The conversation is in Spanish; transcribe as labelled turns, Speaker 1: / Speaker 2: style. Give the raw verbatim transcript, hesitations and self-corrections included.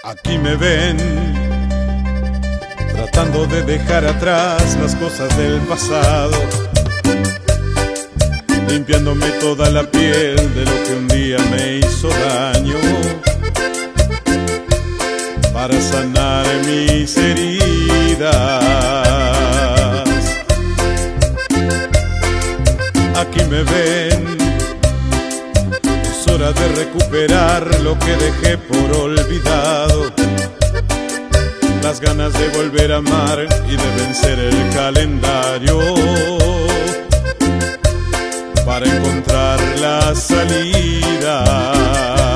Speaker 1: Aquí me ven, tratando de dejar atrás las cosas del pasado, limpiándome toda la piel de lo que un día me hizo daño, para sanar mis heridas. Aquí me ven, es hora de recuperar lo que dejé por olvidado, las ganas de volver a amar y de vencer el calendario, para encontrar la salida.